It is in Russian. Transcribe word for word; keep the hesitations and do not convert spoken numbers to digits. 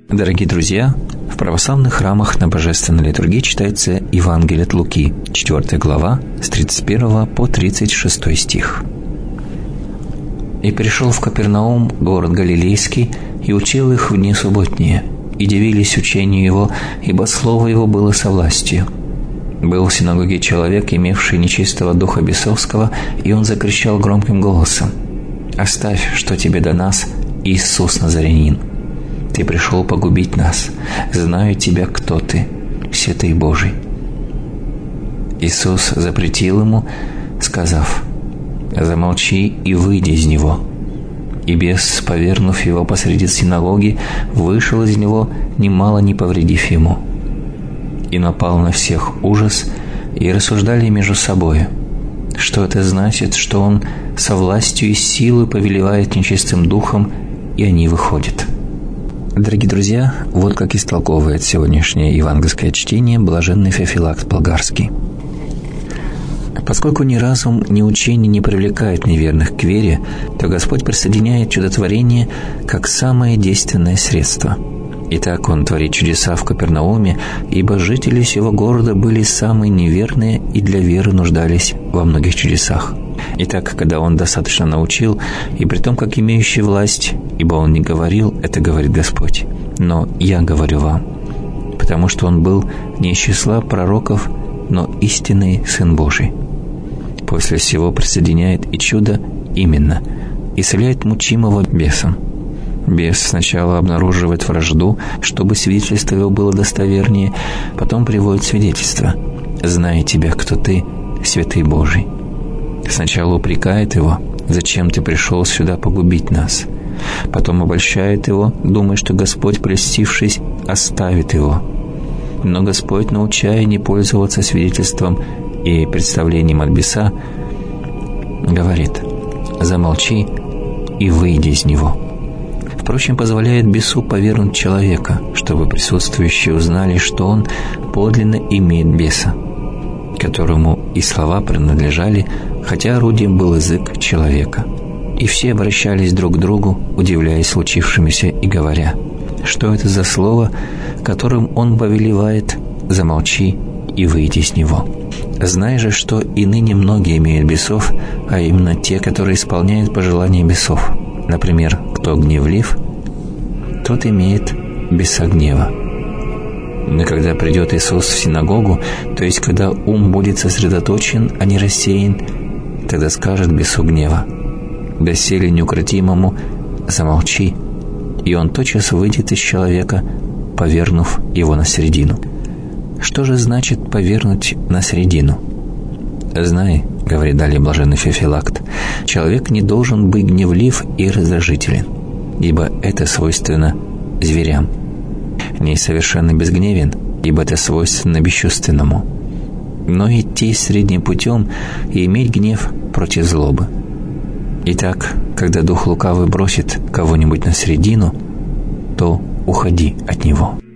Дорогие друзья, в православных храмах на Божественной литургии читается Евангелие от Луки, четвёртая глава, с тридцать первого по тридцать шестой стих. «И пришел в Капернаум, город Галилейский, и учил их в дни субботние, и дивились учению его, ибо слово его было со властью. Был в синагоге человек, имевший нечистого духа бесовского, и он закричал громким голосом: „Оставь, что тебе до нас, Иисус Назарянин! Ты пришел погубить нас. Знаю тебя, кто ты, Святый Божий“. Иисус запретил ему, сказав: „Замолчи и выйди из него“. И бес, повергнув его посреди синагоги, вышел из него, немало не повредив ему. И напал на всех ужас, и рассуждали между собою, что это значит, что он со властью и силой повелевает нечистым духом, и они выходят. Дорогие друзья, вот как истолковывает сегодняшнее евангельское чтение блаженный Феофилакт Болгарский. Поскольку ни разум, ни учение не привлекает неверных к вере, то Господь присоединяет чудотворение как самое действенное средство. Итак, Он творит чудеса в Капернауме, ибо жители сего города были самые неверные и для веры нуждались во многих чудесах. Итак, когда Он достаточно научил, и при том, как имеющий власть, ибо Он не говорил, это говорит Господь, но «Я говорю вам», потому что Он был не из числа пророков, но истинный Сын Божий. После всего присоединяет и чудо именно, исцеляет мучимого бесом. Бес сначала обнаруживает вражду, чтобы свидетельство его было достовернее, потом приводит свидетельство: «Знаю тебя, кто ты, Святый Божий». Сначала упрекает его: «Зачем ты пришел сюда погубить нас?». Потом обольщает его, думая, что Господь, прельстившись, оставит его. Но Господь, научая не пользоваться свидетельством и представлением от беса, говорит: «Замолчи и выйди из него». Впрочем, позволяет бесу повергнуть человека, чтобы присутствующие узнали, что он подлинно имеет беса, которому и слова принадлежали, хотя орудием был язык человека. И все обращались друг к другу, удивляясь случившемуся и говоря: «Что это за слово, которым он повелевает: замолчи и выйди из него? Знай же, что и ныне многие имеют бесов, а именно те, которые исполняют пожелания бесов. Например, кто гневлив, тот имеет беса гнева». Но когда придет Иисус в синагогу, то есть когда ум будет сосредоточен, а не рассеян, тогда скажет бесу гнева: «Доселе неукротимому замолчи», и он тотчас выйдет из человека, повергнув его на середину. Что же значит повергнуть на середину? «Знай, — говорит далее блаженный Феофилакт, — человек не должен быть гневлив и раздражителен, ибо это свойственно зверям. Не совершенно безгневен, ибо это свойственно бесчувственному. Но идти средним путем и иметь гнев против злобы. Итак, когда дух лукавый бросит кого-нибудь на середину, то уходи от него».